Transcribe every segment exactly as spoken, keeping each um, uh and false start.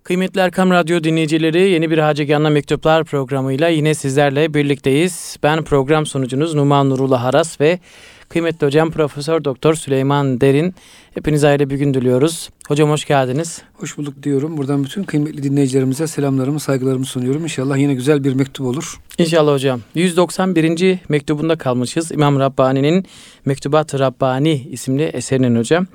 Kıymetli Erkam Radyo dinleyicileri, yeni bir Hacıgan'la Mektuplar programıyla yine sizlerle birlikteyiz. Ben program sunucunuz Numan Nurullah Aras ve kıymetli hocam Profesör Doktor Süleyman Derin. Hepinize ayrı bir gün diliyoruz. Hocam hoş geldiniz. Hoş bulduk diyorum. Buradan bütün kıymetli dinleyicilerimize selamlarımı, saygılarımı sunuyorum. İnşallah yine güzel bir mektup olur. İnşallah hocam. yüz doksan birinci mektubunda kalmışız. İmam Rabbani'nin Mektubat-ı Rabbani isimli eserinin hocam.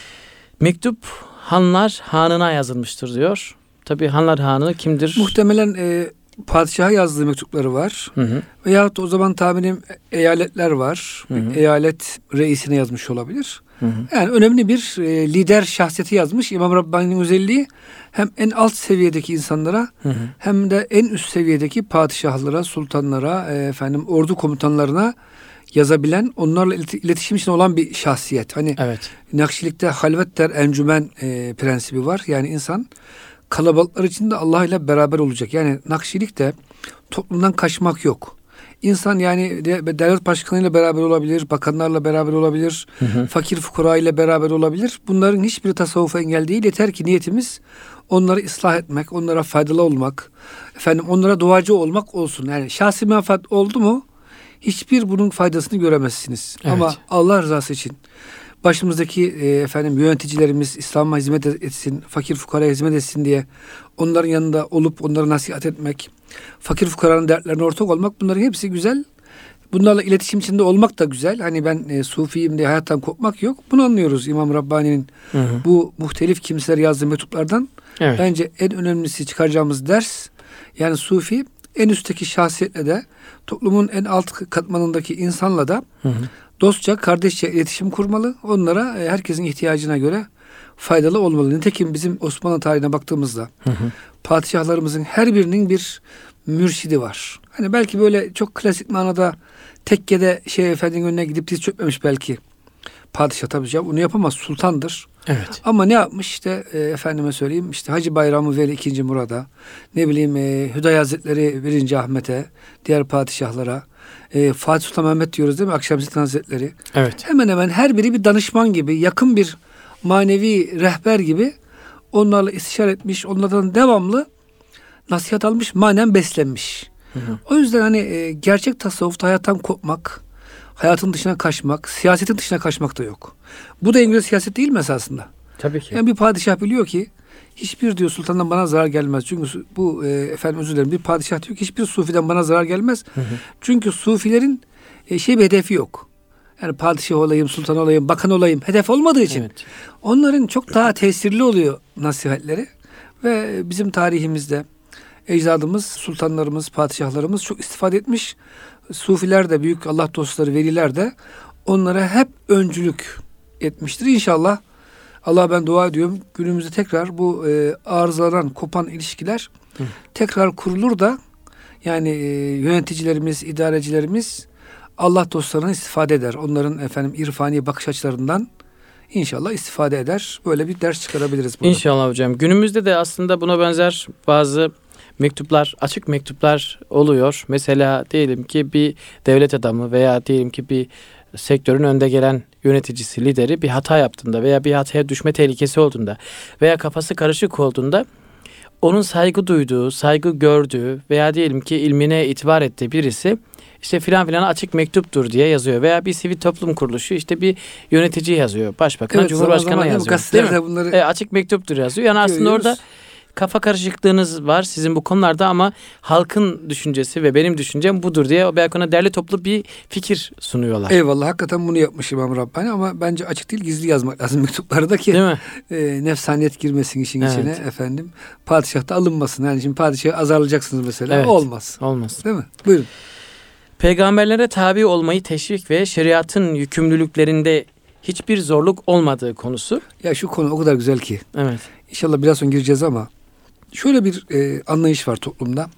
Mektup Hanlar Hanı'na yazılmıştır diyor. Tabii Hanlar Hanı kimdir? Muhtemelen e, padişaha yazdığı mektupları var. Hı hı. Veyahut o zaman tahminim eyaletler var. Hı hı. Eyalet reisine yazmış olabilir. Hı hı. Yani önemli bir e, lider şahsiyeti yazmış. İmam Rabbani'nin özelliği hem en alt seviyedeki insanlara, hı hı, hem de en üst seviyedeki padişahlara, sultanlara, e, efendim ordu komutanlarına yazabilen, onlarla iletişim içinde olan bir şahsiyet. Hani evet, Nakşilik'te halvet der encümen e, prensibi var. Yani insan kalabalıklar içinde Allah ile beraber olacak. Yani Nakşilik'te toplumdan kaçmak yok. İnsan yani de, devlet başkanıyla beraber olabilir, bakanlarla beraber olabilir, hı hı, fakir fukara ile beraber olabilir. Bunların hiçbiri tasavvufa engel değil. Yeter ki niyetimiz onları ıslah etmek, onlara faydalı olmak, efendim onlara duacı olmak olsun. Yani şahsi menfaat oldu mu hiçbir bunun faydasını göremezsiniz. Evet. Ama Allah rızası için başımızdaki e, efendim yöneticilerimiz İslam'a hizmet etsin, fakir fukaraya hizmet etsin diye onların yanında olup onlara nasihat etmek, fakir fukaranın dertlerine ortak olmak, bunların hepsi güzel. Bunlarla iletişim içinde olmak da güzel. Hani ben e, sufiyim diye hayattan kopmak yok. Bunu anlıyoruz İmam Rabbani'nin hı hı. bu muhtelif kimseler yazdığı mektuplardan. Evet. Bence en önemlisi çıkaracağımız ders, yani sufi en üstteki şahsiyetle de toplumun en alt katmanındaki insanla da hı hı. dostça, kardeşçe iletişim kurmalı. Onlara e, herkesin ihtiyacına göre faydalı olmalı. Nitekim bizim Osmanlı tarihine baktığımızda hı hı. padişahlarımızın her birinin bir mürşidi var. Hani belki böyle çok klasik manada tekkede şey efendinin önüne gidip diz çökmemiş belki. Padişah tabii canım bunu yapamaz. Sultandır. Evet. Ama ne yapmış işte e, efendime söyleyeyim işte Hacı Bayramı Veli ikinci Murad'a, ne bileyim e, Hüdayi Hazretleri birinci Ahmet'e, diğer padişahlara, e, Fatih Sultan Mehmet diyoruz değil mi? Akşemseddin Hazretleri. Evet. Hemen hemen her biri bir danışman gibi, yakın bir manevi rehber gibi onlarla istişare etmiş, onlardan devamlı nasihat almış, manen beslenmiş. Hı hı. O yüzden hani e, gerçek tasavvufta hayattan kopmak, hayatın dışına kaçmak, siyasetin dışına kaçmak da yok. Bu da en güzel siyaset değil mi esasında? Tabii ki. Yani bir padişah biliyor ki hiçbir diyor sultandan bana zarar gelmez. Çünkü bu e, efendim özür dilerim bir padişah diyor ki hiçbir sufiden bana zarar gelmez. Hı hı. Çünkü sufilerin e, şey bir hedefi yok. Yani padişah olayım, sultan olayım, bakan olayım hedef olmadığı için. Evet. Onların çok daha tesirli oluyor nasihatleri ve bizim tarihimizde ecdadımız, sultanlarımız, padişahlarımız çok istifade etmiş. Sufiler de, büyük Allah dostları, veliler de onlara hep öncülük etmiştir. İnşallah Allah'a ben dua ediyorum. Günümüzde tekrar bu e, arızalanan, kopan ilişkiler Hı. tekrar kurulur da yani e, yöneticilerimiz, idarecilerimiz Allah dostlarından istifade eder. Onların efendim irfani bakış açılarından İnşallah istifade eder. Böyle bir ders çıkarabiliriz burada. İnşallah hocam. Günümüzde de aslında buna benzer bazı mektuplar, açık mektuplar oluyor. Mesela diyelim ki bir devlet adamı veya diyelim ki bir sektörün önde gelen yöneticisi, lideri bir hata yaptığında veya bir hataya düşme tehlikesi olduğunda veya kafası karışık olduğunda onun saygı duyduğu, saygı gördüğü veya diyelim ki ilmine itibar ettiği birisi işte filan filan açık mektuptur diye yazıyor. Veya bir sivil toplum kuruluşu işte bir yönetici yazıyor. Başbakan, evet, Cumhurbaşkanı yazıyor. Değil mi? Bunları e, açık mektuptur yazıyor. Yani aslında görüyoruz. Orada kafa karışıklığınız var sizin bu konularda ama halkın düşüncesi ve benim düşüncem budur diye belki ona derli toplu bir fikir sunuyorlar. Eyvallah, hakikaten bunu yapmış İmam Rabbani ama bence açık değil, gizli yazmak lazım mektuplarda ki e, nefsaniyet girmesin işin evet. içine efendim. Padişah da alınmasın. Yani şimdi padişahı azarlayacaksınız mesela. Evet. Olmaz. Olmaz. Değil mi? Buyurun. Peygamberlere tabi olmayı teşvik ve şeriatın yükümlülüklerinde hiçbir zorluk olmadığı konusu. Ya şu konu o kadar güzel ki. Evet. İnşallah biraz sonra gireceğiz ama şöyle bir e, anlayış var toplumda.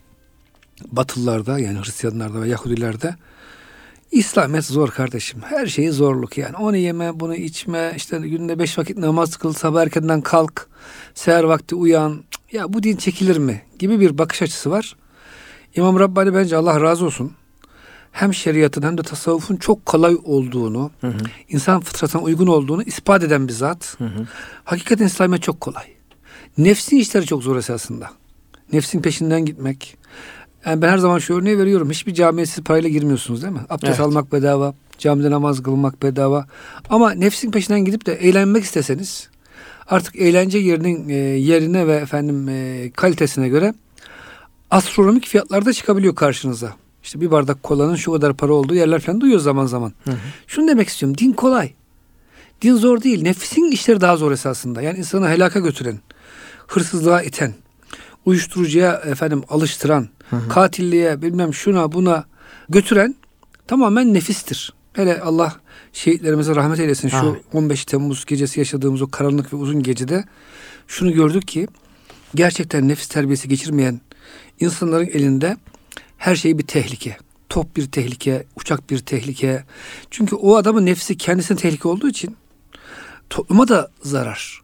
Batılılarda yani Hristiyanlarda ve Yahudilerde İslamiyet zor kardeşim. Her şeyi zorluk yani. Onu yeme, bunu içme, işte günde beş vakit namaz kıl, sabah erkenden kalk, seher vakti uyan. Ya bu din çekilir mi? Gibi bir bakış açısı var. İmam Rabbani bence Allah razı olsun. Hem şeriatın hem de tasavvufun çok kolay olduğunu, hı hı. insan fıtratına uygun olduğunu ispat eden bir zat. Hı hı. Hakikaten İslamiyet çok kolay. Nefsin işleri çok zor esasında. Nefsin peşinden gitmek. Yani ben her zaman şu örneği veriyorum. Hiçbir camiye siz parayla girmiyorsunuz değil mi? Abdest Evet. almak bedava. Camide namaz kılmak bedava. Ama nefsin peşinden gidip de eğlenmek isteseniz artık eğlence yerinin e, yerine ve efendim e, kalitesine göre astronomik fiyatlarda çıkabiliyor karşınıza. İşte bir bardak kolanın şu kadar para olduğu yerler falan duyuyoruz zaman zaman. Hı hı. Şunu demek istiyorum. Din kolay. Din zor değil. Nefsin işleri daha zor esasında. Yani insanı helaka götüren, hırsızlığa iten, uyuşturucuya efendim alıştıran, hı hı. katilliğe bilmem şuna buna götüren tamamen nefistir. Hele Allah şehitlerimize rahmet eylesin. Şu Amin. on beş Temmuz gecesi yaşadığımız o karanlık ve uzun gecede şunu gördük ki gerçekten nefis terbiyesi geçirmeyen insanların elinde her şey bir tehlike. Top bir tehlike, uçak bir tehlike. Çünkü o adamın nefsi kendisine tehlike olduğu için topluma da zarar.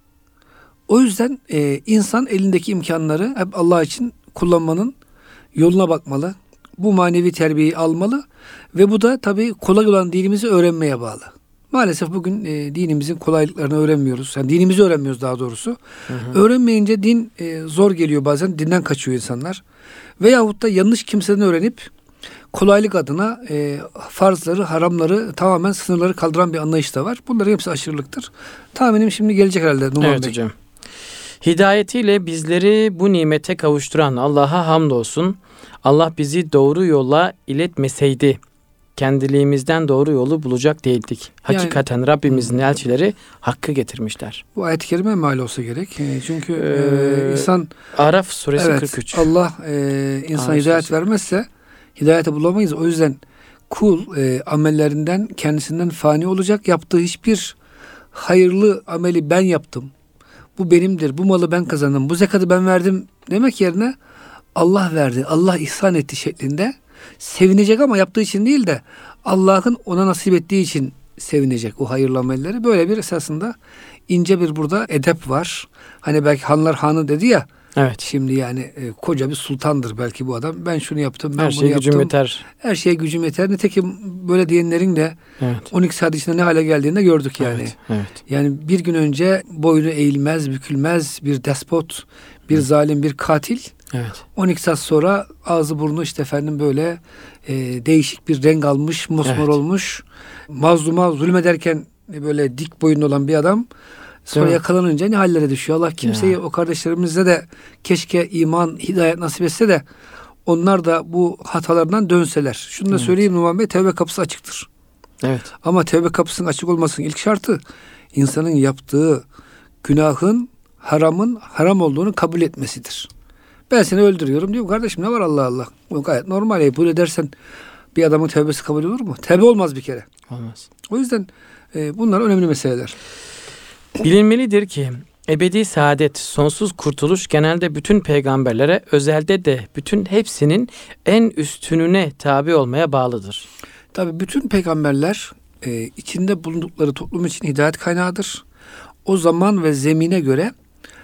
O yüzden e, insan elindeki imkanları hep Allah için kullanmanın yoluna bakmalı. Bu manevi terbiyeyi almalı ve bu da tabii kolay olan dinimizi öğrenmeye bağlı. Maalesef bugün e, dinimizin kolaylıklarını öğrenmiyoruz. Yani dinimizi öğrenmiyoruz daha doğrusu. Hı hı. Öğrenmeyince din e, zor geliyor bazen. Dinden kaçıyor insanlar. Veyahut da yanlış kimseden öğrenip kolaylık adına e, farzları, haramları tamamen sınırları kaldıran bir anlayış da var. Bunların hepsi aşırılıktır. Tahminim şimdi gelecek herhalde Numan evet, Bey. Hocam. Hidayetiyle bizleri bu nimete kavuşturan Allah'a hamdolsun. Allah bizi doğru yola iletmeseydi kendiliğimizden doğru yolu bulacak değildik. Hakikaten yani, Rabbimizin hmm. elçileri hakkı getirmişler. Bu ayet-i kerime mal olsa gerek. E, çünkü ee, e, insan Araf suresi evet, kırk üç. Allah e, insana hidayet suresi. vermezse hidayete bulamayız. O yüzden kul e, amellerinden kendisinden fani olacak. Yaptığı hiçbir hayırlı ameli ben yaptım. Bu benimdir. Bu malı ben kazandım. Bu zekatı ben verdim demek yerine Allah verdi. Allah ihsan etti şeklinde sevinecek ama yaptığı için değil de Allah'ın ona nasip ettiği için sevinecek o hayırlı amelleri. Böyle bir esasında ince bir burada edep var. Hani belki hanlar hanı dedi ya. Evet. Şimdi yani e, koca bir sultandır belki bu adam. Ben şunu yaptım, ben Her bunu şeye yaptım. gücüm yeter. Her şeye gücüm yeter. Nitekim böyle diyenlerin de evet. on iki saat içinde ne hale geldiğini de gördük yani. Evet, evet. Yani bir gün önce boynu eğilmez, bükülmez bir despot, bir evet. zalim, bir katil. Evet. on iki saat sonra ağzı burnu işte efendim böyle e, değişik bir renk almış, mosmor evet. olmuş. Mazluma zulmederken böyle dik boyunlu olan bir adam sonra yakalanınca ne hallere düşüyor. Allah kimseyi ya. o kardeşlerimize de keşke iman, hidayet nasip etse de onlar da bu hatalarından dönseler. Şunu da evet. söyleyeyim Numan Bey, tevbe kapısı açıktır. Evet. Ama tevbe kapısının açık olmasının ilk şartı insanın yaptığı günahın, haramın haram olduğunu kabul etmesidir. Ben seni öldürüyorum diyor. Kardeşim ne var Allah Allah. O gayet normal. Ya. Böyle dersen bir adamın tevbesi kabul olur mu? Tevbe olmaz bir kere. Olmaz. O yüzden e, bunlar önemli meseleler. Bilinmelidir ki ebedi saadet, sonsuz kurtuluş genelde bütün peygamberlere, özelde de bütün hepsinin en üstününe tabi olmaya bağlıdır. Tabii bütün peygamberler e, içinde bulundukları toplum için hidayet kaynağıdır. O zaman ve zemine göre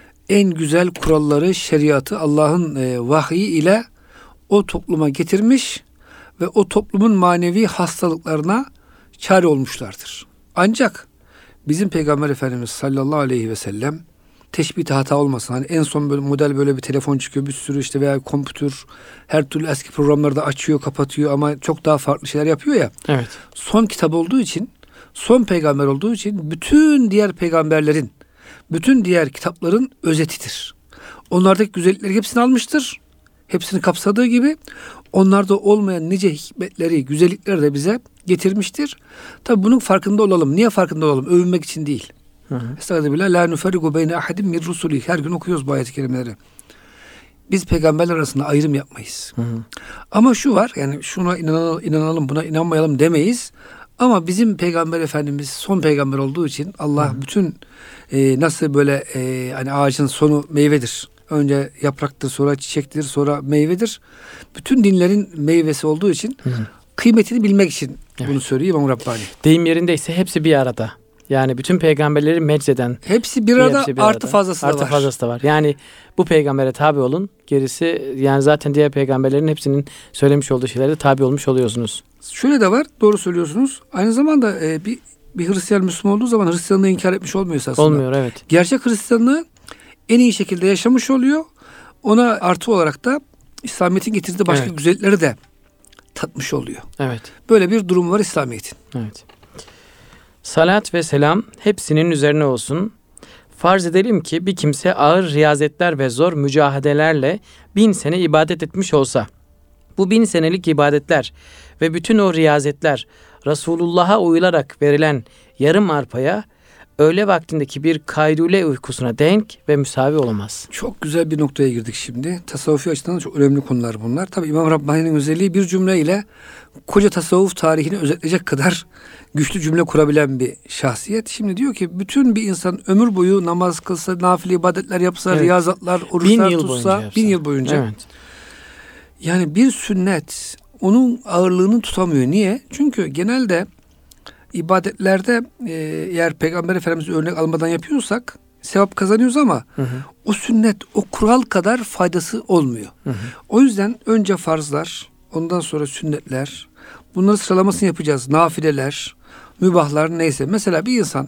en güzel kuralları, şeriatı Allah'ın e, vahyi ile o topluma getirmiş ve o toplumun manevi hastalıklarına çare olmuşlardır. Ancak bizim Peygamber Efendimiz sallallahu aleyhi ve sellem teşbihte hata olmasın. Hani en son böyle model böyle bir telefon çıkıyor, bir sürü işte veya kompütür, her türlü eski programları da açıyor, kapatıyor ama çok daha farklı şeyler yapıyor ya. Evet. Son kitap olduğu için, son peygamber olduğu için bütün diğer peygamberlerin, bütün diğer kitapların özetidir. Onlardaki güzellikleri hepsini almıştır. Hepsini kapsadığı gibi onlarda olmayan nice hikmetleri, güzellikleri de bize getirmiştir. Tabi bunun farkında olalım. Niye farkında olalım? Övünmek için değil. Estağfirullah. La nuferrigu beyne ahadim min rusuli. Her gün okuyoruz bu ayet-i kerimeleri. Biz peygamberler arasında ayrım yapmayız. Hı hı. Ama şu var, yani şuna inanalım, inanalım, buna inanmayalım demeyiz. Ama bizim Peygamber Efendimiz son peygamber olduğu için Allah hı. bütün e, nasıl böyle e, hani ağacın sonu meyvedir. Önce yapraktır, sonra çiçektir, sonra meyvedir. Bütün dinlerin meyvesi olduğu için hı hı. kıymetini bilmek için evet. bunu söylüyor İmam Rabbani. Deyim yerindeyse hepsi bir arada. Yani bütün peygamberleri meczeden. Hepsi bir arada, hepsi bir artı arada. fazlası artı da var. Artı fazlası da var. Yani bu peygambere tabi olun. Gerisi yani zaten diğer peygamberlerin hepsinin söylemiş olduğu şeylere tabi olmuş oluyorsunuz. Şöyle de var. Doğru söylüyorsunuz. Aynı zamanda e, bir bir Hristiyan Müslüman olduğu zaman Hristiyanlığı inkar etmiş olmuyor aslında. Olmuyor, evet. Gerçek Hristiyanlığı en iyi şekilde yaşamış oluyor. Ona artı olarak da İslamiyet'in getirdiği başka Evet. güzellikleri de tatmış oluyor. Evet. Böyle bir durum var İslamiyet'in. Evet. Salat ve selam hepsinin üzerine olsun. Farz edelim ki bir kimse ağır riyazetler ve zor mücahedelerle bin sene ibadet etmiş olsa, bu bin senelik ibadetler ve bütün o riyazetler Resulullah'a uyularak verilen yarım arpaya öğle vaktindeki bir kaylule uykusuna denk ve müsavi olamaz. Çok güzel bir noktaya girdik şimdi. Tasavvufi açıdan da çok önemli konular bunlar. Tabii İmam Rabbani'nin özelliği bir cümleyle koca tasavvuf tarihini özetleyecek kadar güçlü cümle kurabilen bir şahsiyet. Şimdi diyor ki bütün bir insan ömür boyu namaz kılsa, nafile ibadetler yapsa, Evet. riyazatlar, Bin oruçlar yıl tutsa, boyunca yapsa. bin yıl boyunca. Evet. Yani bir sünnet onun ağırlığını tutamıyor. Niye? Çünkü genelde ibadetlerde e, eğer Peygamber Efendimiz örnek almadan yapıyorsak sevap kazanıyoruz ama Hı hı. o sünnet o kural kadar faydası olmuyor. Hı hı. O yüzden önce farzlar, ondan sonra sünnetler, bunları sıralamasını yapacağız. Nafileler, mübahlar neyse. Mesela bir insan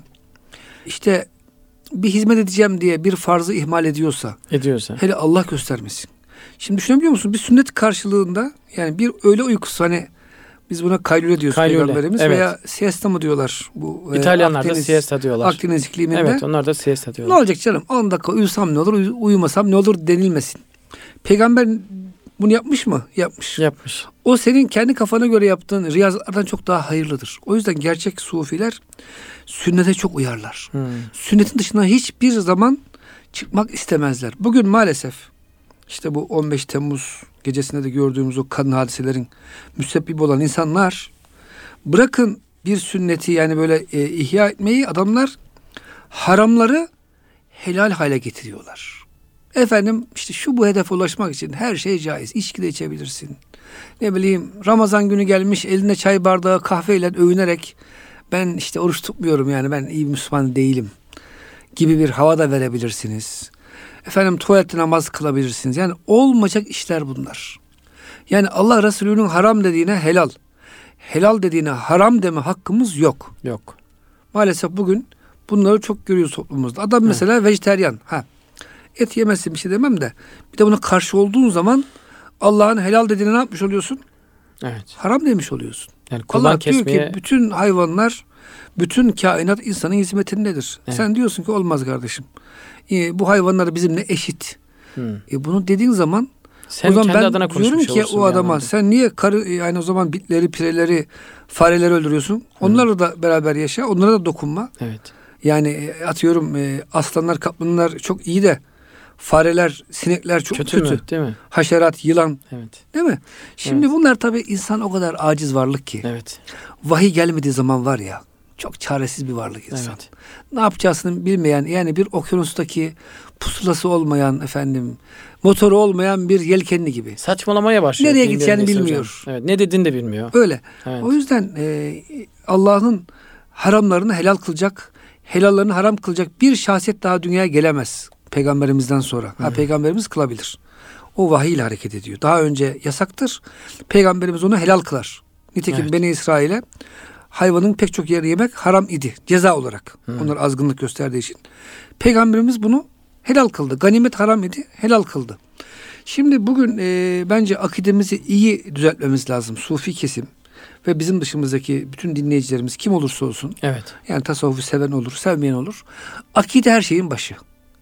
işte bir hizmet edeceğim diye bir farzı ihmal ediyorsa, Ediyorsa. hele Allah göstermesin. Şimdi düşünebiliyor musun? Bir sünnet karşılığında yani bir öğle uykusu, hani biz buna kaylule diyoruz Kaylule, Peygamberimiz evet. veya siesta mı diyorlar? Bu, e, İtalyanlar da Akdeniz- siesta diyorlar. Akdeniz ikliminde. Evet, onlar da siesta Ne diyorlar. olacak canım? on dakika uyusam ne olur, uy- uyumasam ne olur denilmesin. Peygamber bunu yapmış mı? Yapmış. Yapmış. O senin kendi kafana göre yaptığın riyazatlardan çok daha hayırlıdır. O yüzden gerçek sufiler sünnete çok uyarlar. Hmm. Sünnetin dışına hiçbir zaman çıkmak istemezler. Bugün maalesef işte bu on beş Temmuz gecesinde de gördüğümüz o kadın hadiselerin müsebbibi olan insanlar, bırakın bir sünneti yani böyle e, ihya etmeyi, adamlar haramları helal hale getiriyorlar. Efendim işte şu bu hedefe ulaşmak için her şey caiz. İçki de içebilirsin. Ne bileyim Ramazan günü gelmiş eline çay bardağı kahveyle övünerek ben işte oruç tutmuyorum yani ben iyi bir Müslüman değilim gibi bir hava da verebilirsiniz. Efendim tuvalette namaz kılabilirsiniz. Yani olmayacak işler bunlar. Yani Allah Resulü'nün haram dediğine helal, helal dediğine haram deme hakkımız yok. Yok. Maalesef bugün bunları çok görüyoruz toplumumuzda. Adam mesela evet. vejeteryan. Ha, et yemezsin bir şey demem de. Bir de buna karşı olduğun zaman Allah'ın helal dediğine ne yapmış oluyorsun? Evet. Haram demiş oluyorsun. Yani kurban Allah kesmeye... diyor ki bütün hayvanlar, bütün kainat insanın hizmetindedir. Evet. Sen diyorsun ki olmaz kardeşim. E, bu hayvanlar bizimle eşit. Hmm. E, bunu dediğin zaman Sen o zaman kendi ben adına diyorum konuşmuş ki olursun o bir adama anlamda. sen niye karı yani o zaman bitleri, pireleri, fareleri öldürüyorsun? Onlarla da beraber yaşa. Onlara da dokunma. Evet. Yani e, atıyorum e, aslanlar, kaplanlar çok iyi de fareler, sinekler çok Kötü, kötü. mü? Değil mi? Haşerat, yılan, Evet. değil mi? Şimdi Evet. bunlar tabii insan o kadar aciz varlık ki. Evet. Vahiy gelmediği zaman var ya çok çaresiz bir varlık insan. Evet. Ne yapacağını bilmeyen, yani bir okyanustaki pusulası olmayan efendim, motoru olmayan bir yelkenli gibi. Saçmalamaya başlıyor. Nereye Din gideceğini bilmesi bilmiyor. hocam. Evet. Ne dediğini de bilmiyor. Öyle. Evet. O yüzden e, Allah'ın haramlarını helal kılacak, helallerini haram kılacak bir şahsiyet daha dünyaya gelemez peygamberimizden sonra. Ha, peygamberimiz kılabilir. O vahiy ile hareket ediyor. Daha önce yasaktır. Peygamberimiz onu helal kılar. Nitekim Evet. Beni İsrail'e hayvanın pek çok yeri yemek haram idi. Ceza olarak. Hı. Onlar azgınlık gösterdiği için. Peygamberimiz bunu helal kıldı. Ganimet haram idi. Helal kıldı. Şimdi bugün e, bence akidemizi iyi düzeltmemiz lazım. Sufi kesim ve bizim dışımızdaki bütün dinleyicilerimiz kim olursa olsun. Evet. Yani tasavvufu seven olur, sevmeyen olur. Akide her şeyin başı.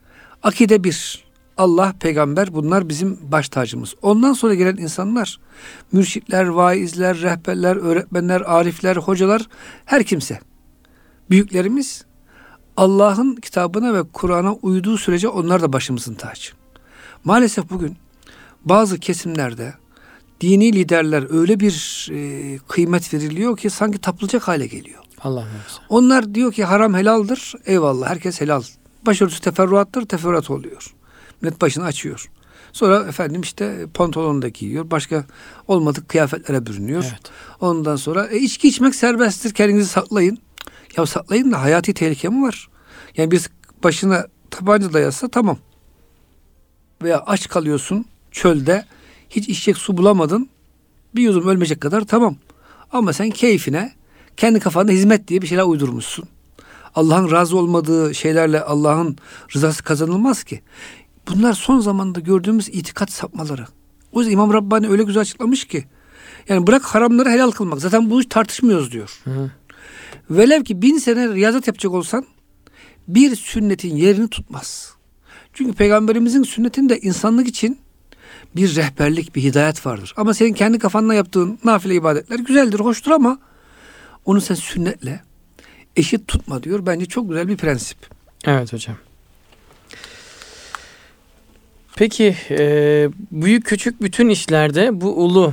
Akide bir. Allah, peygamber, bunlar bizim baş tacımız. Ondan sonra gelen insanlar, mürşitler, vaizler, rehberler, öğretmenler, arifler, hocalar, her kimse. Büyüklerimiz Allah'ın kitabına ve Kur'an'a uyduğu sürece onlar da başımızın tacı. Maalesef bugün bazı kesimlerde dini liderler öyle bir e, kıymet veriliyor ki sanki tapılacak hale geliyor. Allah muhafaza. Onlar diyor ki haram helaldir. Eyvallah, herkes helal. Başörtüsü teferruattır, teferruat oluyor. Millet başını açıyor. Sonra efendim işte pantolonu da giyiyor. Başka olmadık kıyafetlere bürünüyor. Evet. Ondan sonra e, içki içmek serbesttir. Kendinizi saklayın. Ya saklayın da hayati tehlike mi var? Yani biz başına tabanca dayasa tamam. Veya aç kalıyorsun çölde. Hiç içecek su bulamadın. Bir yudum ölmeyecek kadar tamam. Ama sen keyfine kendi kafanda hizmet diye bir şeyler uydurmuşsun. Allah'ın razı olmadığı şeylerle Allah'ın rızası kazanılmaz ki. Bunlar son zamanda gördüğümüz itikat sapmaları. O yüzden İmam Rabbani öyle güzel açıklamış ki. Yani bırak haramları helal kılmak. Zaten bunu hiç tartışmıyoruz diyor. Hı hı. Velev ki bin sene riyazet yapacak olsan bir sünnetin yerini tutmaz. Çünkü Peygamberimizin sünnetinde insanlık için bir rehberlik, bir hidayet vardır. Ama senin kendi kafanla yaptığın nafile ibadetler güzeldir, hoştur ama onu sen sünnetle eşit tutma diyor. Bence çok güzel bir prensip. Evet hocam. Peki e, büyük küçük bütün işlerde bu ulu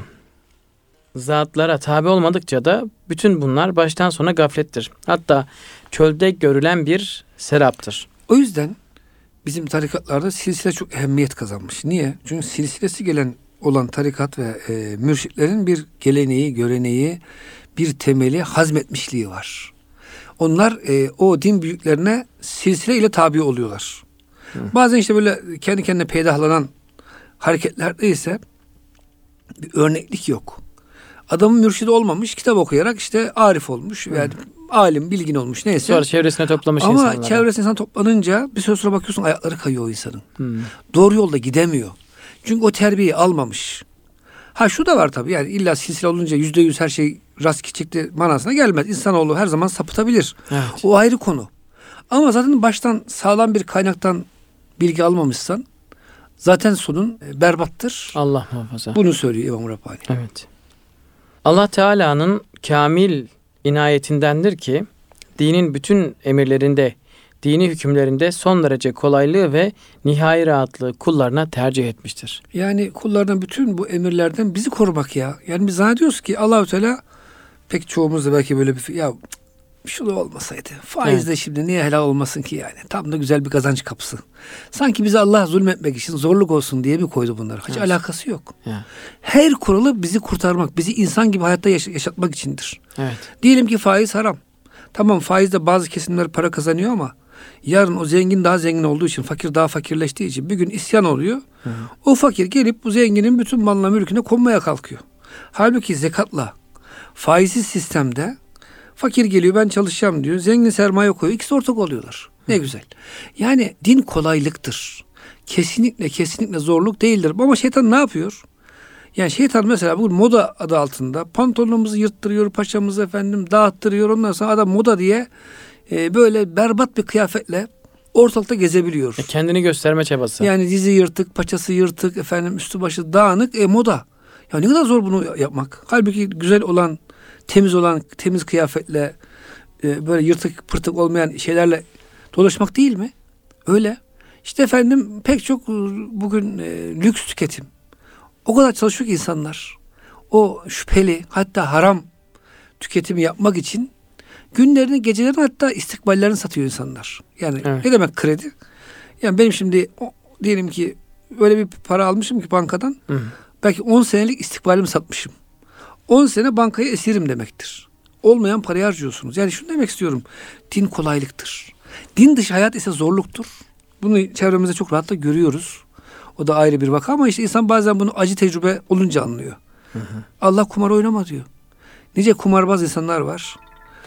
zatlara tabi olmadıkça da bütün bunlar baştan sona gaflettir. Hatta çölde görülen bir seraptır. O yüzden bizim tarikatlarda silsile çok ehemmiyet kazanmış. Niye? Çünkü silsilesi gelen olan tarikat ve e, mürşitlerin bir geleneği, göreneği, bir temeli, hazmetmişliği var. Onlar e, o din büyüklerine silsile ile tabi oluyorlar. Hı. Bazen işte böyle kendi kendine peydahlanan hareketlerde ise bir örneklik yok. Adamın mürşidi olmamış, kitap okuyarak işte arif olmuş, yani alim, bilgin olmuş neyse. Sonra çevresine toplamış ama insanlar. Ama çevresine insan toplanınca bir süre sonra bakıyorsun ayakları kayıyor o insanın. Hmm. Doğru yolda gidemiyor. Çünkü o terbiyeyi almamış. Ha şu da var tabii, yani illa silsile olunca yüzde yüz her şey rast gidecekti manasına gelmez. İnsanoğlu her zaman sapıtabilir. Evet. O ayrı konu. Ama zaten baştan sağlam bir kaynaktan bilgi almamışsan zaten sonun berbattır. Allah muhafaza. Bunu söylüyor İmam Rabbani. Evet. Allah Teala'nın kamil inayetindendir ki dinin bütün emirlerinde, dini hükümlerinde son derece kolaylığı ve nihai rahatlığı kullarına tercih etmiştir. Yani kullardan bütün bu emirlerden bizi korumak ya. Yani biz zannediyoruz ki Allah-u Teala, pek çoğumuz da belki böyle bir ya şu da olmasaydı. Faiz evet. de şimdi niye helal olmasın ki yani? Tam da güzel bir kazanç kapısı. Sanki bize Allah zulmetmek için zorluk olsun diye mi koydu bunları? Hiç evet. alakası yok. Evet. Her kuralı bizi kurtarmak, bizi insan gibi hayatta yaş- yaşatmak içindir. Evet. Diyelim ki faiz haram. Tamam, faizde bazı kesimler para kazanıyor ama yarın o zengin daha zengin olduğu için, fakir daha fakirleştiği için bir gün isyan oluyor. Hı. O fakir gelip bu zenginin bütün malına mülküne konmaya kalkıyor. Halbuki zekatla faizsiz sistemde fakir geliyor, ben çalışacağım diyor. Zengin sermaye koyuyor. İkisi ortak oluyorlar. Ne Hı. güzel. Yani din kolaylıktır. Kesinlikle kesinlikle zorluk değildir. Ama şeytan ne yapıyor? Yani şeytan mesela bugün moda adı altında pantolonumuzu yırttırıyor, paçamızı efendim dağıttırıyor. Ondan sonra adam moda diye e, böyle berbat bir kıyafetle ortalıkta gezebiliyor. E kendini gösterme çabası. Yani dizi yırtık, paçası yırtık, efendim üstü başı dağınık, e moda. Ya ne kadar zor bunu yapmak. Halbuki güzel olan, temiz olan, temiz kıyafetle e, böyle yırtık pırtık olmayan şeylerle dolaşmak değil mi? Öyle. İşte efendim pek çok bugün e, lüks tüketim. O kadar çalışıyor ki insanlar. O şüpheli, hatta haram tüketimi yapmak için günlerini, gecelerini, hatta istikballerini satıyor insanlar. Yani evet. ne demek kredi? Yani benim şimdi o, diyelim ki öyle bir para almışım ki bankadan. Hı. Belki on senelik istikbalimi satmışım. on sene bankaya esirim demektir. Olmayan parayı harcıyorsunuz. Yani şunu demek istiyorum. Din kolaylıktır. Din dışı hayat ise zorluktur. Bunu çevremizde çok rahatla görüyoruz. O da ayrı bir vaka ama işte insan bazen bunu acı tecrübe olunca anlıyor. Hı hı. Allah kumar oynama diyor. Nice kumarbaz insanlar var.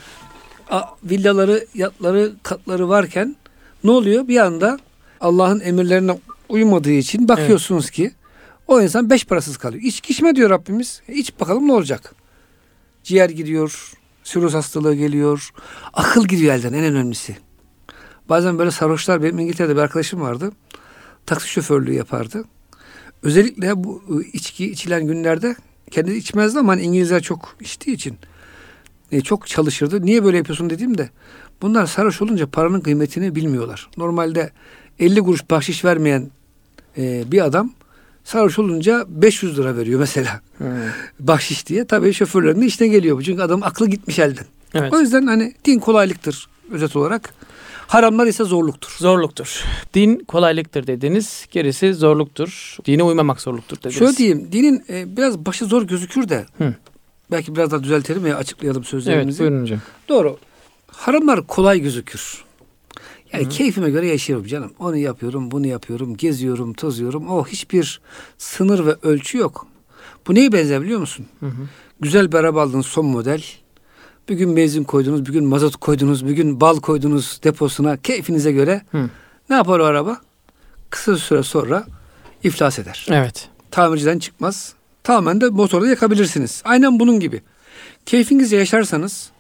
A, villaları, yatları, katları varken ne oluyor? Bir anda Allah'ın emirlerine uymadığı için bakıyorsunuz evet. ki o insan beş parasız kalıyor. İçki içme diyor Rabbimiz. E, iç bakalım ne olacak? Ciğer gidiyor, sirroz hastalığı geliyor, akıl gidiyor elden, en önemlisi. Bazen böyle sarhoşlar, benim İngiltere'de bir arkadaşım vardı. Taksi şoförlüğü yapardı. Özellikle bu içki içilen günlerde kendi içmezdi ama hani İngilizler çok içtiği için e, çok çalışırdı. Niye böyle yapıyorsun dediğimde bunlar sarhoş olunca paranın kıymetini bilmiyorlar. Normalde elli kuruş bahşiş vermeyen e, bir adam sarhoş olunca beş yüz lira veriyor mesela. Hmm. Bahşiş diye. Tabii şoförlerin de işine geliyor bu. Çünkü adamın aklı gitmiş elden. Evet. O yüzden hani din kolaylıktır özet olarak. Haramlar ise zorluktur. Zorluktur. Din kolaylıktır dediniz. Gerisi zorluktur. Dine uymamak zorluktur dediniz. Şöyle diyeyim. Dinin e, biraz başı zor gözükür de Hı. belki biraz daha düzeltelim veya açıklayalım sözlerimizi. Evet, buyurun hocam. Doğru. Haramlar kolay gözükür. Yani Hı. keyfime göre yaşıyorum canım. Onu yapıyorum, bunu yapıyorum, geziyorum, tozuyorum. O hiçbir sınır ve ölçü yok. Bu neye benzer biliyor musun? Hı hı. Güzel bir araba aldın, son model. Bir gün benzin koydunuz, bir gün mazot koydunuz, bir gün bal koydunuz deposuna keyfinize göre. Hı. Ne yapar o araba? Kısa süre sonra iflas eder. Evet. Tamirciden çıkmaz. Tamamen de motorda yakabilirsiniz. Aynen bunun gibi. Keyfinizce yaşarsanız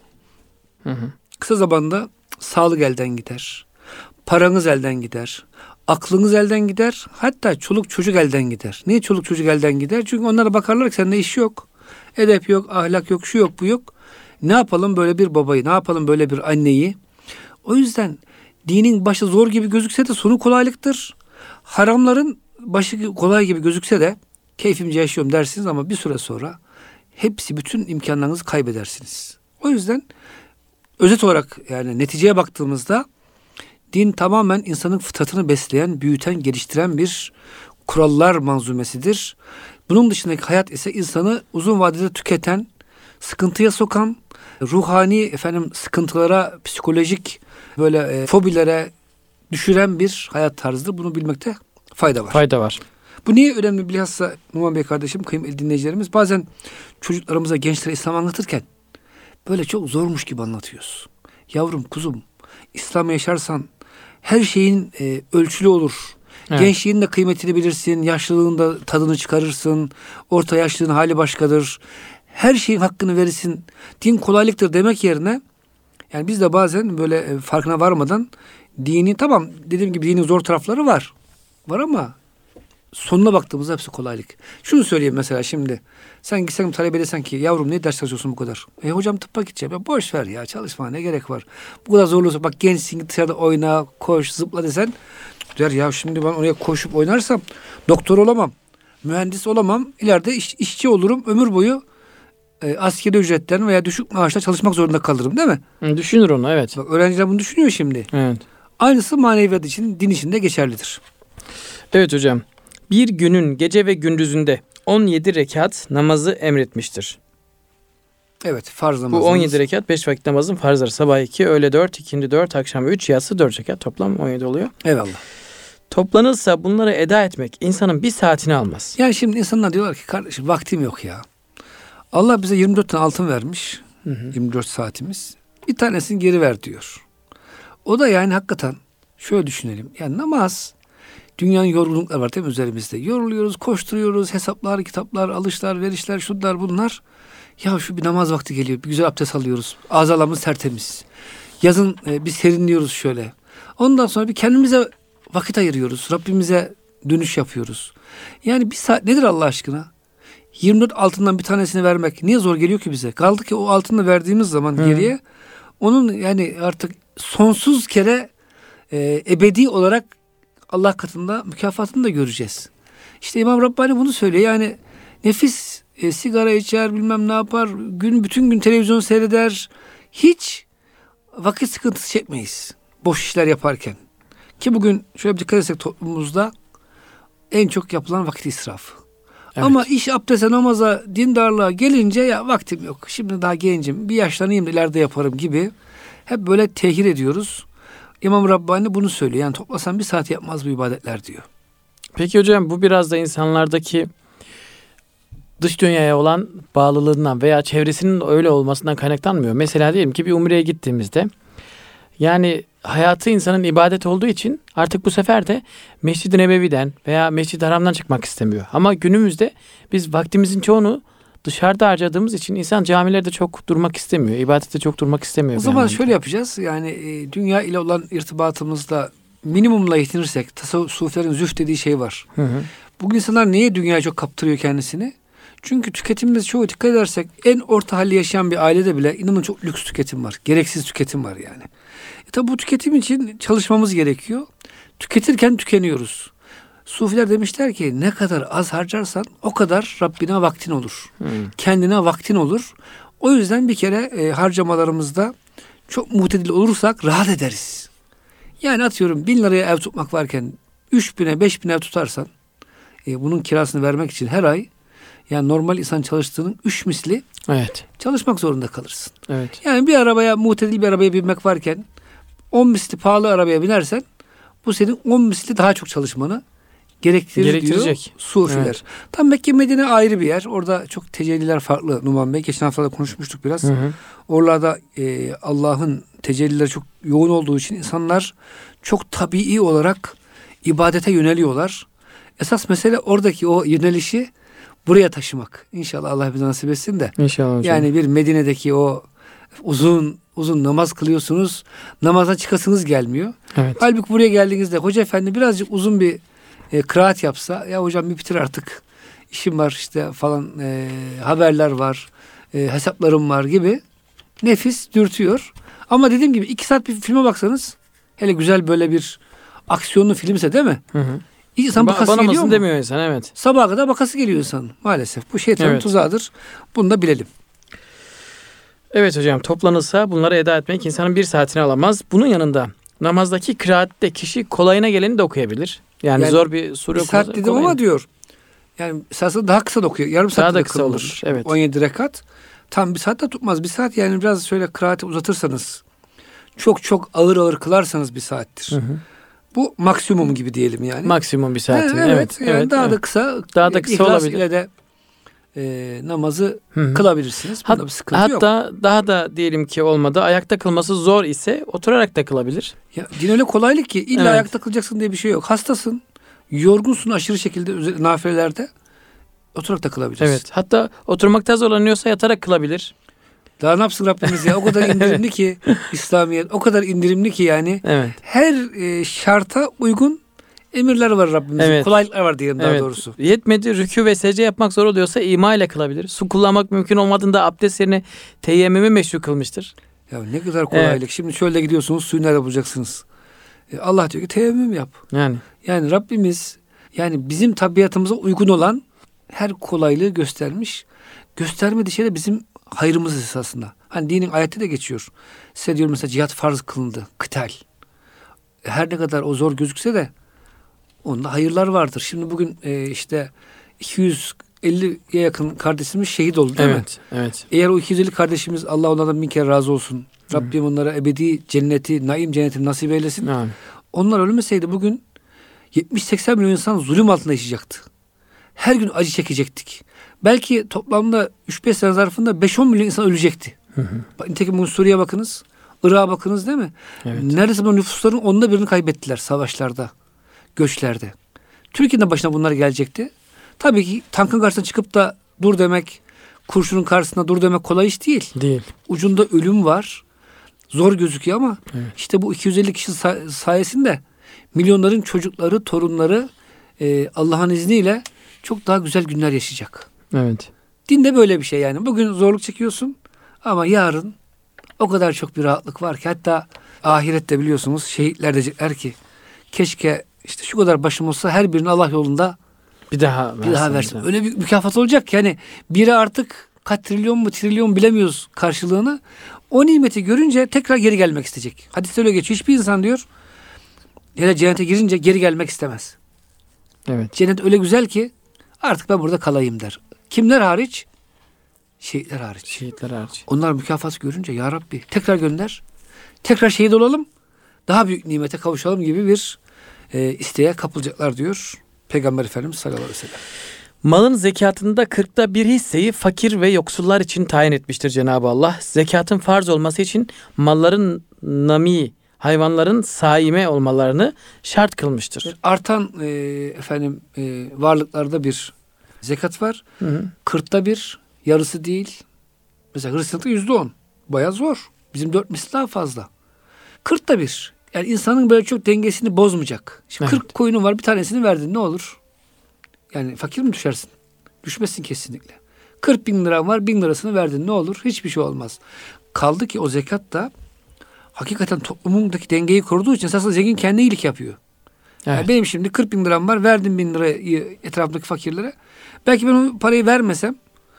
hı hı. kısa zamanda sağlık elden gider. Paranız elden gider. Aklınız elden gider. Hatta çoluk çocuk elden gider. Niye çoluk çocuk elden gider? Çünkü onlara bakarlar ki sende iş yok. Edep yok, ahlak yok, şu yok, bu yok. Ne yapalım böyle bir babayı, ne yapalım böyle bir anneyi? O yüzden dinin başı zor gibi gözükse de sonu kolaylıktır. Haramların başı kolay gibi gözükse de keyfimce yaşıyorum dersiniz ama bir süre sonra hepsi, bütün imkanlarınızı kaybedersiniz. O yüzden özet olarak, yani neticeye baktığımızda din tamamen insanın fıtratını besleyen, büyüten, geliştiren bir kurallar manzumesidir. Bunun dışındaki hayat ise insanı uzun vadede tüketen, sıkıntıya sokan, ruhani efendim sıkıntılara, psikolojik böyle e, fobilere düşüren bir hayat tarzıdır. Bunu bilmekte fayda var. Fayda var. Bu niye önemli bilhassa Numan Bey kardeşim, kıymetli dinleyicilerimiz, bazen çocuklarımıza, gençlere İslam anlatırken böyle çok zormuş gibi anlatıyoruz. Yavrum, kuzum, İslam yaşarsan her şeyin e, ölçülü olur. Evet. Gençliğin de kıymetini bilirsin, yaşlılığın da tadını çıkarırsın, orta yaşlılığın hali başkadır. Her şeyin hakkını verirsin. Din kolaylıktır demek yerine, yani biz de bazen böyle e, farkına varmadan dini, tamam dediğim gibi dinin zor tarafları var. Var ama sonuna baktığımızda hepsi kolaylık. Şunu söyleyeyim mesela şimdi. Sen gitsen talebe desen ki yavrum ne ders çalışıyorsun bu kadar? E hocam tıbba gideceğim. Ya boş ver ya, çalışma, ne gerek var? Bu kadar zorluyorsa bak, gençsin, dışarıda oyna, koş, zıpla desen, der ya şimdi ben oraya koşup oynarsam doktor olamam, mühendis olamam, ileride iş, işçi olurum, ömür boyu e, askeri ücretten veya düşük maaşla çalışmak zorunda kalırım, değil mi? Düşünür onu, evet. Bak, öğrenciler bunu düşünüyor şimdi. Evet. Aynısı maneviyat için, din için de geçerlidir. Evet hocam. Bir günün gece ve gündüzünde on yedi rekat namazı emretmiştir. Evet, farz namazımız. Bu on yedi rekat beş vakit namazın farzları. Sabah iki, öğle dört, ikindi dört, akşam üç, yatsı dört rekat. Toplam on yedi oluyor. Eyvallah. Toplanırsa bunları eda etmek insanın bir saatini almaz. Yani şimdi insanlar diyorlar ki kardeşim vaktim yok ya. Allah bize yirmi dört tane altın vermiş. Hı hı. yirmi dört saatimiz. Bir tanesini geri ver diyor. O da yani hakikaten şöyle düşünelim. Yani namaz, dünyanın yorgunlukları var değil mi üzerimizde? Yoruluyoruz, koşturuyoruz, hesaplar, kitaplar, alışlar, verişler, şunlar bunlar. Ya şu bir namaz vakti geliyor, bir güzel abdest alıyoruz. Azalarımız tertemiz. Yazın e, bir serinliyoruz şöyle. Ondan sonra bir kendimize vakit ayırıyoruz. Rabbimize dönüş yapıyoruz. Yani bir saat nedir Allah aşkına? yirmi dört altından bir tanesini vermek niye zor geliyor ki bize? Kaldı ki o altını verdiğimiz zaman Hı. geriye onun yani artık sonsuz kere e, ebedi olarak Allah katında mükafatını da göreceğiz. İşte İmam Rabbani bunu söylüyor. Yani nefis e, sigara içer, bilmem ne yapar, gün bütün gün televizyon seyreder. Hiç vakit sıkıntısı çekmeyiz boş işler yaparken. Ki bugün şöyle bir dikkat etsek toplumumuzda en çok yapılan vakit israfı. Evet. Ama iş, abdeste, namaza, dindarlığa gelince ya vaktim yok, şimdi daha gencim, bir yaşlanayım da ileride yaparım gibi hep böyle tehir ediyoruz. İmam Rabbani bunu söylüyor. Yani toplasan bir saat yapmaz bu ibadetler diyor. Peki hocam, bu biraz da insanlardaki dış dünyaya olan bağlılığından veya çevresinin öyle olmasından kaynaklanmıyor. Mesela diyelim ki bir umreye gittiğimizde, yani hayatı insanın ibadet olduğu için artık bu sefer de Mescid-i Nebevi'den veya Mescid-i Haram'dan çıkmak istemiyor. Ama günümüzde biz vaktimizin çoğunu dışarıda harcadığımız için insan camilerde çok durmak istemiyor. İbadette çok durmak istemiyor. O zaman şöyle yapacağız. Yani e, dünya ile olan irtibatımızda minimumla yetinirsek, tasavvufların zühd dediği şey var. Hı hı. Bugün insanlar niye dünyaya çok kaptırıyor kendisini? Çünkü tüketimimiz çoğu, dikkat edersek en orta halli yaşayan bir ailede bile inanın çok lüks tüketim var. Gereksiz tüketim var yani. E tabi bu tüketim için çalışmamız gerekiyor. Tüketirken tükeniyoruz. Sufiler demişler ki ne kadar az harcarsan o kadar Rabbine vaktin olur. Hmm. Kendine vaktin olur. O yüzden bir kere e, harcamalarımızda çok muhtedil olursak rahat ederiz. Yani atıyorum bin liraya ev tutmak varken üç bine beş bine ev tutarsan e, bunun kirasını vermek için her ay, yani normal insan çalıştığının üç misli evet. çalışmak zorunda kalırsın. Evet. Yani bir arabaya, muhtedil bir arabaya binmek varken on misli pahalı arabaya binersen bu senin on misli daha çok çalışmanı gerektirir diyor Gerektirecek. Sufiler. Evet. Tam Mekke Medine ayrı bir yer. Orada çok tecelliler farklı Numan Bey. Geçen hafta da konuşmuştuk biraz. Hı hı. Oralarda e, Allah'ın tecellileri çok yoğun olduğu için insanlar çok tabii olarak ibadete yöneliyorlar. Esas mesele oradaki o yönelişi buraya taşımak. İnşallah Allah bize nasip etsin de. İnşallah hocam. Yani bir Medine'deki o uzun uzun namaz kılıyorsunuz. Namaza çıkasınız gelmiyor. Evet. Halbuki buraya geldiğinizde hoca efendi birazcık uzun bir e, kıraat yapsa, ya hocam bir bitir artık, işim var işte falan, e, haberler var, e, hesaplarım var gibi nefis dürtüyor. Ama dediğim gibi iki saat bir filme baksanız, hele güzel böyle bir aksiyonlu filmse değil mi? Hı hı. İnsan Ba- bakası bana geliyor mısın mu? demiyor insan, evet. Sabaha kadar bakası geliyor insan maalesef. Bu şeytanın Evet. tuzağıdır. Bunu da bilelim. Evet hocam, toplanılsa bunları eda etmek insanın bir saatini alamaz. Bunun yanında namazdaki kıraatte kişi kolayına geleni de okuyabilir. Yani, Yani zor bir sure Bir saat kolay- dedim kolayına. ama diyor. Yani esasında daha kısa da okuyor. Yarım saat Daha da de kısa kılınır. olur, evet. on yedi rekat. Tam bir saat de tutmaz. Bir saat yani biraz şöyle kıraati uzatırsanız, çok çok ağır ağır kılarsanız bir saattir. Hı hı. Bu maksimum gibi diyelim yani. Maksimum bir Ha, saati. evet, Evet. yani evet, daha evet. da kısa. Daha da kısa İhlas olabilir. ile de e, namazı Hı hı. kılabilirsiniz. Bunda Hat- bir sıkıntı yok. Hatta daha da diyelim ki olmadı, ayakta kılması zor ise oturarak da kılabilir. Ya, din öyle kolaylık ki illa Evet. ayakta kılacaksın diye bir şey yok. Hastasın, yorgunsun aşırı şekilde özel- nafilelerde oturarak da kılabilirsin. Evet. Hatta oturmakta zorlanıyorsa yatarak kılabilir. Daha ne yapsın Rabbimiz ya? O kadar indirimli ki İslamiyet, o kadar indirimli ki yani Evet. her e, şarta uygun emirler var Rabbimizin. Evet. Kolaylıklar var diyelim daha Evet. doğrusu. Yetmedi, rükû ve secde yapmak zor oluyorsa ima ile kılabilir. Su kullanmak mümkün olmadığında abdest yerine teyemmümü meşru kılmıştır. Ya ne kadar kolaylık. Şimdi çölde gidiyorsunuz, suyu nerede bulacaksınız? E, Allah diyor ki teyemmüm yap. Yani Yani Rabbimiz yani bizim tabiatımıza uygun olan her kolaylığı göstermiş. Göstermediği şey de bizim hayrımız esasında. Hani dinin ayette de geçiyor. Size diyor mesela cihat farz kılındı. Kıtal. Her ne kadar o zor gözükse de onda hayırlar vardır. Şimdi bugün e, işte iki yüz elliye yakın kardeşimiz şehit oldu değil mi? evet, evet. Eğer o iki yüz elli kardeşimiz, Allah onlardan bin kere razı olsun. Rabbim onlara ebedi cenneti, naim cenneti nasip eylesin. Yani. Onlar ölmeseydi bugün yetmiş seksen milyon insan zulüm altında yaşayacaktı. Her gün acı çekecektik. Belki toplamda üç beş sene zarfında beş on milyon insan ölecekti. Hı hı. Bak, nitekim bugün Suriye'ye bakınız, Irak'a bakınız değil mi? Evet. Neredeyse bu nüfusların onda birini kaybettiler savaşlarda, göçlerde. Türkiye'nin başına bunlar gelecekti. Tabii ki tankın karşısına çıkıp da dur demek, kurşunun karşısında dur demek kolay iş değil. Değil. Ucunda ölüm var. Zor gözüküyor ama Evet. işte bu iki yüz elli kişi say- sayesinde milyonların çocukları, torunları e, Allah'ın izniyle çok daha güzel günler yaşayacak. Evet. Din de böyle bir şey yani. Bugün zorluk çekiyorsun ama yarın o kadar çok bir rahatlık var ki, hatta ahirette biliyorsunuz şehitler diyecekler ki keşke işte şu kadar başım olsa her birini Allah yolunda Bir daha bir daha versin versin. bize. Öyle bir mükafat olacak ki yani biri artık kaç trilyon mu trilyon bilemiyoruz karşılığını. O nimeti görünce tekrar geri gelmek isteyecek. Hadiste öyle geçiyor. Hiçbir insan diyor hele cennete girince geri gelmek istemez. Evet. Cennet öyle güzel ki artık ben burada kalayım der. Kimler hariç? Şehitler hariç. Şehitler hariç. Onlar mükafat görünce ya Rabbi tekrar gönder. Tekrar şehit olalım. Daha büyük nimete kavuşalım gibi bir e, isteğe kapılacaklar diyor Peygamber Efendimiz sallallahu aleyhi ve sellem. Malın zekatında kırkta bir hisseyi fakir ve yoksullar için tayin etmiştir Cenab-ı Allah. Zekatın farz olması için malların nami, hayvanların saime olmalarını şart kılmıştır. Artan e, efendim e, varlıklarda bir zekat var. Hı hı. Kırkta bir, yarısı değil. Mesela Hristiyanlıkta yüzde on. Bayağı zor. Bizim dört misli daha fazla. Kırkta bir. Yani insanın böyle çok dengesini bozmayacak. Şimdi Evet. kırk koyunun var, bir tanesini verdin, ne olur? Yani fakir mi düşersin? Düşmezsin kesinlikle. kırk bin liran var, bin lirasını verdin, ne olur? Hiçbir şey olmaz. Kaldı ki o zekat da hakikaten toplumundaki dengeyi koruduğu için esasında zengin kendi iyilik yapıyor. Evet. Yani benim şimdi kırk bin liram var, verdim bin lirayı etrafındaki fakirlere. Belki ben o parayı vermesem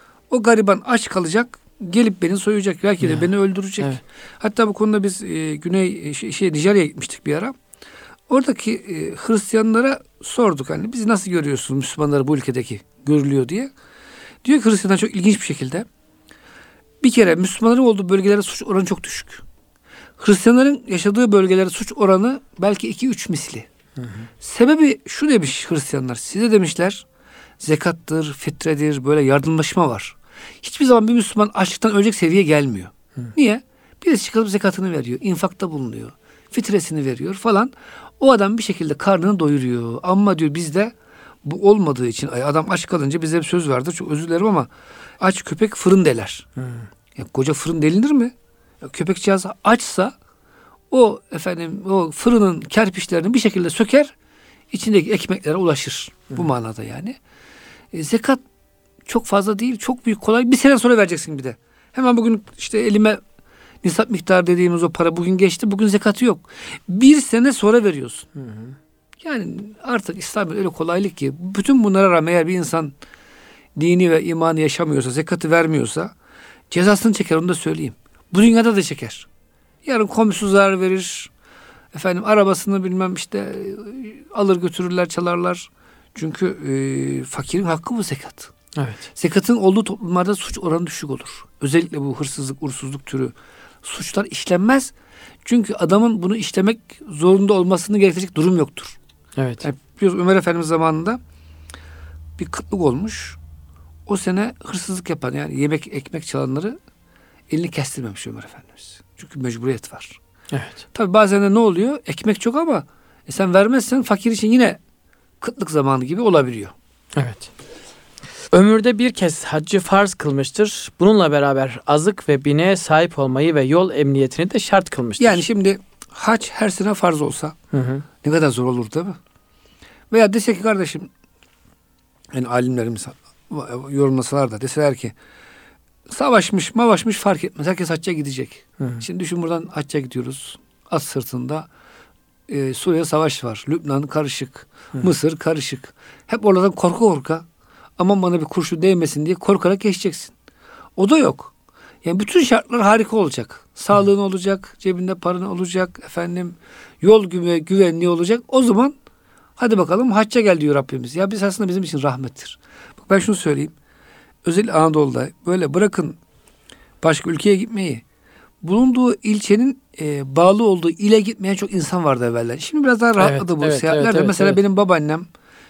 o gariban aç kalacak, gelip beni soyacak, belki de Ya. beni öldürecek. Evet. Hatta bu konuda biz e, Güney e, şey, şey Nijerya'ya gitmiştik bir ara. Oradaki e, Hristiyanlara sorduk, hani bizi nasıl görüyorsunuz Müslümanları bu ülkedeki görülüyor diye. Diyor ki Hristiyanlar çok ilginç bir şekilde bir kere Müslümanların olduğu bölgelerde suç oranı çok düşük. Hristiyanların yaşadığı bölgelerde suç oranı belki iki üç misli. Hı hı. Sebebi şu demiş Hristiyanlar. Size demişler zekattır, fitredir, böyle yardımlaşma var. Hiçbir zaman bir Müslüman açlıktan ölecek seviyeye gelmiyor. Hı. Niye? Birisi çıkıp zekatını veriyor, infakta bulunuyor, fitresini veriyor falan. O adam bir şekilde karnını doyuruyor. Ama diyor bizde bu olmadığı için adam aç kalınca bize bir söz vardır. Çok özür dilerim ama aç köpek fırın deler. Hmm. Ya, koca fırın delinir mi? Ya, köpekcağız açsa o efendim o fırının kerpiçlerini bir şekilde söker, içindeki ekmeklere ulaşır. Hmm. Bu manada yani. E, zekat çok fazla değil, çok büyük, kolay. Bir sene sonra vereceksin bir de. Hemen bugün işte elime nisap miktarı dediğimiz o para bugün geçti. Bugün zekatı yok. Bir sene sonra veriyorsun. Hı hı. Yani artık İslam öyle kolaylık ki bütün bunlara rağmen eğer bir insan dini ve imanı yaşamıyorsa, zekatı vermiyorsa cezasını çeker, onu da söyleyeyim. Bu dünyada da çeker. Yarın komşusu zarar verir. Efendim arabasını bilmem işte alır götürürler, çalarlar. Çünkü e, fakirin hakkı bu zekat. Evet. Zekatın olduğu toplumlarda suç oranı düşük olur. Özellikle bu hırsızlık, uğursuzluk türü suçlar işlenmez. Çünkü adamın bunu işlemek zorunda olmasını gerektirecek durum yoktur. Evet. Yani biliyoruz Ömer Efendimiz zamanında bir kıtlık olmuş. O sene hırsızlık yapan yani yemek ekmek çalanları elini kestirmemiş Ömer Efendimiz. Çünkü mecburiyet var. Evet. Tabii bazen de ne oluyor? Ekmek çok ama e sen vermezsen fakir için yine kıtlık zamanı gibi olabiliyor. Evet. Ömürde bir kez haccı farz kılmıştır. Bununla beraber azık ve bineğe sahip olmayı ve yol emniyetini de şart kılmıştır. Yani şimdi hac her sene farz olsa hı hı. ne kadar zor olur değil mi? Veya dese ki kardeşim, yani alimlerimiz yorumlasalar da deseler ki savaşmış mavaşmış fark etmez. Herkes hacca gidecek. Hı hı. Şimdi düşün, buradan hacca gidiyoruz. At sırtında e, Suriye savaş var. Lübnan karışık. Hı hı. Mısır karışık. Hep oradan korku korka, aman bana bir kurşun değmesin diye korkarak geçeceksin. O da yok. Yani bütün şartlar harika olacak. Sağlığın hı. olacak, cebinde paran olacak, efendim yol güve, güvenliği olacak. O zaman hadi bakalım hacca gel diyor Rabbimiz. Ya biz aslında bizim için rahmettir. Bak ben şunu söyleyeyim. Özellikle Anadolu'da böyle bırakın başka ülkeye gitmeyi, bulunduğu ilçenin e, bağlı olduğu ile gitmeyen çok insan vardı evvelden. Şimdi biraz daha rahatladı evet, bu evet, seyahatler. Evet, de. evet, Mesela evet. benim babaannem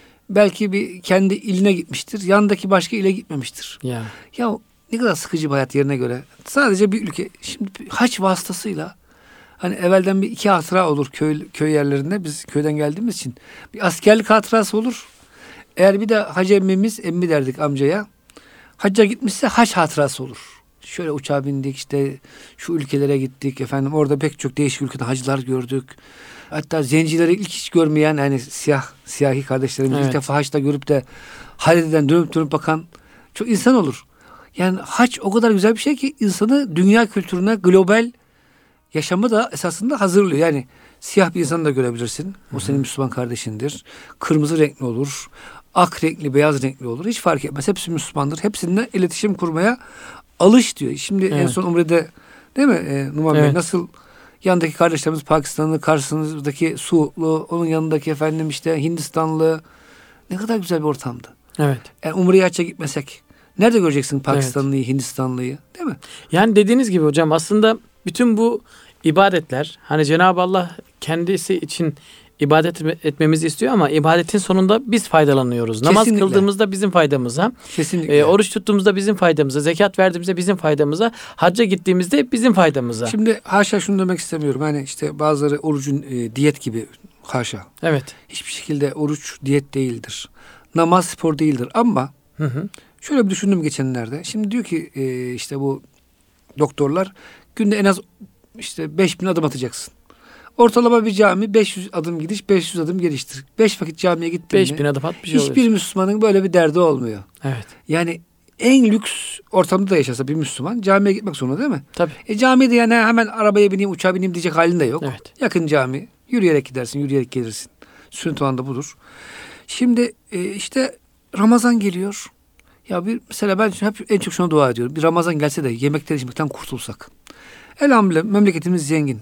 belki bir kendi iline gitmiştir. Yanındaki başka ile gitmemiştir. Ya. Ya ne kadar sıkıcı bir hayat yerine göre. Sadece bir ülke. Şimdi haç vasıtasıyla hani evvelden bir iki hatıra olur köy köy yerlerinde. Biz köyden geldiğimiz için bir askerlik hatırası olur. Eğer bir de hacı emmimiz, emmi derdik amcaya, hacca gitmişse haç hatırası olur. Şöyle uçağa bindik, işte şu ülkelere gittik efendim, orada pek çok değişik ülkeden hacılar gördük. Hatta zencileri ilk hiç görmeyen yani siyah siyahi kardeşlerimiz evet. ilk defa haçta görüp de haleden dönüp dönüp bakan çok insan olur. Yani hac o kadar güzel bir şey ki insanı dünya kültürüne, global yaşamı da esasında hazırlıyor. Yani siyah bir insanı da görebilirsin. O senin Müslüman kardeşindir. Kırmızı renkli olur. Ak renkli, beyaz renkli olur. Hiç fark etmez. Hepsi Müslümandır. Hepsininle iletişim kurmaya alış diyor. Şimdi evet. en son Umre'de değil mi e, Numan evet. Bey nasıl yanındaki kardeşlerimiz Pakistanlı, karşısındaki Suudlu, onun yanındaki efendim işte Hindistanlı, ne kadar güzel bir ortamdı. Evet. Yani Umre'ye hacca gitmesek nerede göreceksin Pakistanlıyı, evet. Hindistanlıyı, değil mi? Yani dediğiniz gibi hocam aslında bütün bu ibadetler hani Cenab-ı Allah kendisi için ibadet etmemizi istiyor ama ibadetin sonunda biz faydalanıyoruz. Kesinlikle. Namaz kıldığımızda bizim faydamıza, Kesinlikle. E, oruç tuttuğumuzda bizim faydamıza, zekat verdiğimizde bizim faydamıza, hacca gittiğimizde bizim faydamıza. Şimdi haşa şunu demek istemiyorum. Hani işte bazıları orucun e, diyet gibi, haşa. Evet. Hiçbir şekilde oruç diyet değildir. Namaz spor değildir ama hı hı. şöyle bir düşündüm geçenlerde. Şimdi diyor ki e, işte bu doktorlar günde en az işte beş bin adım atacaksın. Ortalama bir cami beş yüz adım gidiş, beş yüz adım geliştir. beş vakit camiye gittin beş bin adım at bir şey hiçbir oluyor. Müslümanın böyle bir derdi olmuyor. Evet. Yani en lüks ortamda da yaşasa bir Müslüman camiye gitmek zorunda değil mi? Tabii. E camide yani hemen arabaya bineyim, uçağa bineyim diyecek halin de yok. Evet. Yakın cami, yürüyerek gidersin, yürüyerek gelirsin. Sünnet olan da budur. Şimdi e, işte Ramazan geliyor. Ya bir mesela ben hep en çok şuna dua ediyorum. Bir Ramazan gelse de yemekten içmekten kurtulsak. Elhamdülillah memleketimiz zengin.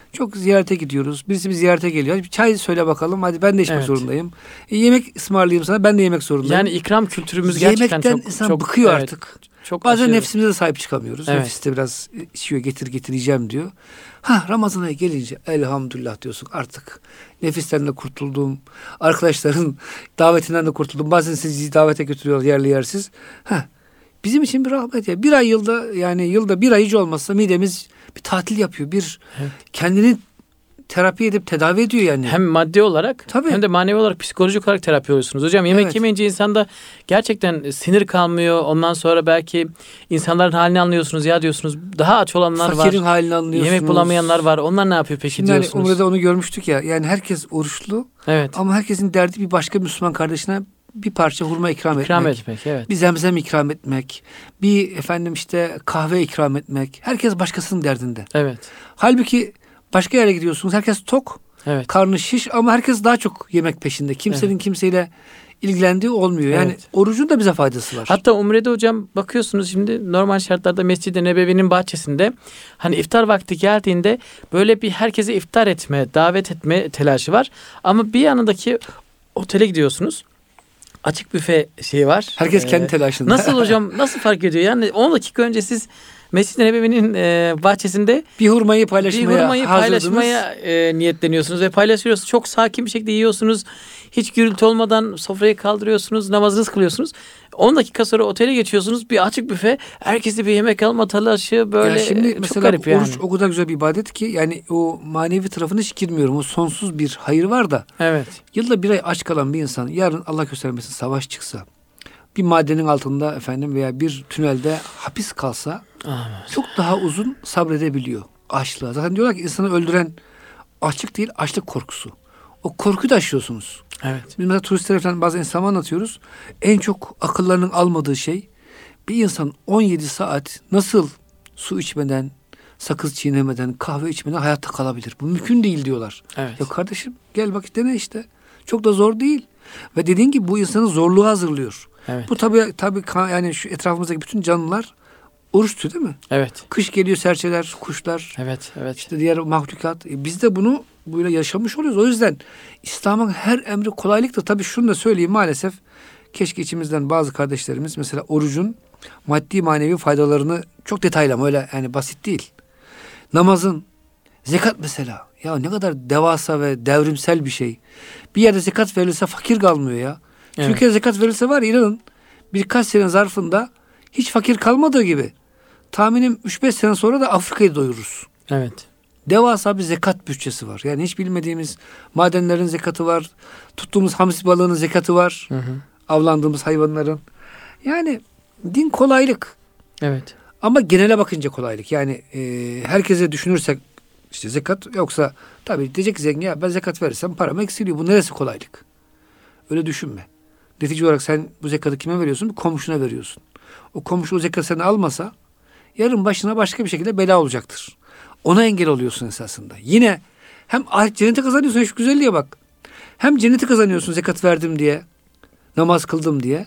Çok ziyarete gidiyoruz. Birisi bir ziyarete geliyor. Hadi bir çay söyle bakalım. Hadi ben de içmek Evet. zorundayım. E, yemek ısmarlayayım sana. Ben de yemek zorundayım. Yani ikram kültürümüz gerçekten Yemekten çok insan çok bıkıyor evet, artık. Çok Bazen aşırı. nefsimize de sahip çıkamıyoruz. Evet. Nefis de biraz içiyor, getir getireceğim diyor. Ha, Ramazan ayı gelince elhamdülillah diyorsun, artık nefisten de kurtuldum. Arkadaşların davetinden de kurtuldum. Bazen sizi davete götürüyorlar yerli yersiz. Ha, bizim için bir rahmet ya. Bir ay yılda, yani yılda bir ay hiç olmazsa midemiz bir tatil yapıyor. Bir Evet. kendini terapi edip tedavi ediyor yani. Hem maddi olarak Tabii. hem de manevi olarak, psikolojik olarak terapi oluyorsunuz. Hocam yemek Evet. yemeyince insanda gerçekten sinir kalmıyor. Ondan sonra belki insanların halini anlıyorsunuz. Ya diyorsunuz daha aç olanlar Fakirin var. halini anlıyorsunuz. Yemek bulamayanlar var. Onlar ne yapıyor peki Şimdi hani diyorsunuz. Umre'de onu görmüştük ya. Yani herkes oruçlu Evet. ama herkesin derdi bir başka Müslüman kardeşine bir parça hurma ikram, İkram etmek. etmek. Evet. Bir zemzem ikram etmek. Bir efendim işte kahve ikram etmek. Herkes başkasının derdinde. Evet. Halbuki başka yere gidiyorsunuz. Herkes tok, Evet. karnı şiş ama herkes daha çok yemek peşinde. Kimsenin Evet. kimseyle ilgilendiği olmuyor. Yani Evet. orucun da bize faydası var. Hatta Umre'de hocam bakıyorsunuz şimdi normal şartlarda Mescid-i Nebevi'nin bahçesinde hani iftar vakti geldiğinde böyle bir herkese iftar etme, davet etme telaşı var. Ama bir yanındaki otele gidiyorsunuz. Açık büfe şeyi var. Herkes kendi Ee, telaşında. Nasıl hocam, nasıl fark ediyor? Yani on dakika önce siz Mescid-i Nebevi'nin e, bahçesinde bir hurmayı bir paylaşmaya hurmayı hazırdınız. paylaşmaya e, niyetleniyorsunuz ve paylaşıyorsunuz. Çok sakin bir şekilde yiyorsunuz. Hiç gürültü olmadan sofrayı kaldırıyorsunuz, namazınızı kılıyorsunuz. on dakika sonra otele geçiyorsunuz. Bir açık büfe, herkese bir yemek alma telaşı böyle Ya şimdi çok mesela garip yani. oruç o kadar güzel bir ibadet ki yani o manevi tarafına hiç girmiyorum. O sonsuz bir hayır var da Evet. yılda bir ay aç kalan bir insan yarın Allah göstermesin savaş çıksa, bir madenin altında efendim veya bir tünelde hapis kalsa Amin. çok daha uzun sabredebiliyor açlığa. Zaten diyorlar ki insanı öldüren açlık değil, açlık korkusu. O korkuyu da aşıyorsunuz. Evet. Biz mesela turistlere falan bazı insanlar anlatıyoruz. En çok akıllarının almadığı şey bir insan on yedi saat nasıl su içmeden, sakız çiğnemeden, kahve içmeden hayatta kalabilir. Bu mümkün değil diyorlar. Evet. Ya kardeşim gel bak dene işte. Çok da zor değil. Ve dediğin gibi bu insanı zorluğa hazırlıyor. Evet. Bu tabii tabii ka- yani şu etrafımızdaki bütün canlılar oruç tutuyor değil mi? Evet. Kış geliyor serçeler, kuşlar, Evet. Evet. işte diğer mahlukat. E biz de bunu böyle yaşamış oluyoruz. O yüzden İslam'ın her emri kolaylıktır. Tabii şunu da söyleyeyim maalesef. Keşke içimizden bazı kardeşlerimiz mesela orucun maddi manevi faydalarını çok detaylı ama öyle yani basit değil. Namazın, zekat mesela. Ya ne kadar devasa ve devrimsel bir şey. Bir yerde zekat verilse fakir kalmıyor ya. Evet. Türkiye'de zekat verilse var ya, inanın birkaç sene zarfında hiç fakir kalmadığı gibi tahminim üç beş sene sonra da Afrika'yı doyururuz. Evet. Devasa bir zekat bütçesi var. Yani hiç bilmediğimiz madenlerin zekatı var. Tuttuğumuz hamsi balığının zekatı var. Hı hı. Avlandığımız hayvanların. Yani din kolaylık. Evet. Ama genele bakınca kolaylık. Yani e, herkese düşünürsek işte zekat yoksa tabii diyecek ki zengin ya ben zekat verirsem param eksiliyor. Bu neresi kolaylık? Öyle düşünme. Netice olarak sen bu zekatı kime veriyorsun? Bir komşuna veriyorsun. O komşu o zekatı seni almasa yarın başına başka bir şekilde bela olacaktır. Ona engel oluyorsun esasında. Yine hem ahiret cenneti kazanıyorsun. Şu güzelliğe bak. Hem cenneti kazanıyorsun zekat verdim diye. Namaz kıldım diye.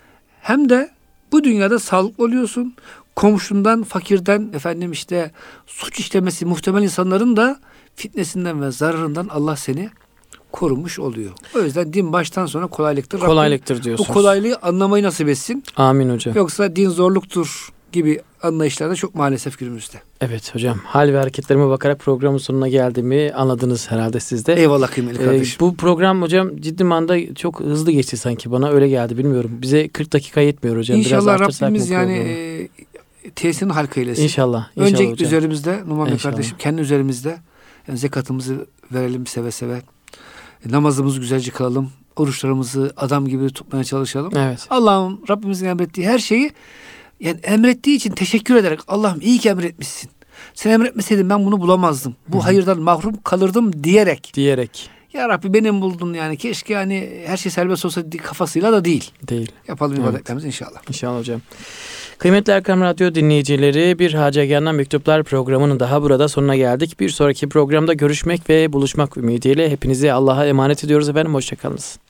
Hem de bu dünyada sağlıklı oluyorsun. Komşundan, fakirden, efendim işte suç işlemesi muhtemel insanların da fitnesinden ve zararından Allah seni korumuş oluyor. O yüzden din baştan sona kolaylıktır. Kolaylıktır Rabbim diyorsunuz. bu kolaylığı anlamayı nasip etsin. Amin hocam. Yoksa din zorluktur gibi anlayışlarda çok maalesef günümüzde. Evet hocam. Hal ve hareketlerime bakarak programın sonuna geldiğimi anladınız herhalde siz de. Eyvallah kıymetli Ee, kardeşim. bu program hocam ciddi manada çok hızlı geçti sanki, bana öyle geldi, bilmiyorum. Bize kırk dakika yetmiyor hocam. Biraz İnşallah artırsak mı Rabbimiz yani programı? e, tesirini halka eylesin. İnşallah. İnşallah Öncelikle hocam. üzerimizde Numan Bey İnşallah. kardeşim kendi üzerimizde yani zekatımızı verelim seve seve. E, namazımızı güzelce kılalım. Oruçlarımızı adam gibi tutmaya çalışalım. Evet. Allah'ım Rabbimizin emrettiği her şeyi yani emrettiği için teşekkür ederek Allah'ım iyi ki emretmişsin. Sen emretmeseydin ben bunu bulamazdım. Bu Hı-hı. hayırdan mahrum kalırdım diyerek. Diyerek. Ya Rabbi benim buldun yani keşke yani her şey serbest olsa kafasıyla da değil. Değil. Yapalım Evet. ibadetlerimizi inşallah. İnşallah hocam. Kıymetli Erkam Radyo dinleyicileri, bir Hacı Ege'nden Mektuplar programının daha burada sonuna geldik. Bir sonraki programda görüşmek ve buluşmak ümidiyle hepinizi Allah'a emanet ediyoruz efendim. Hoşçakalınız.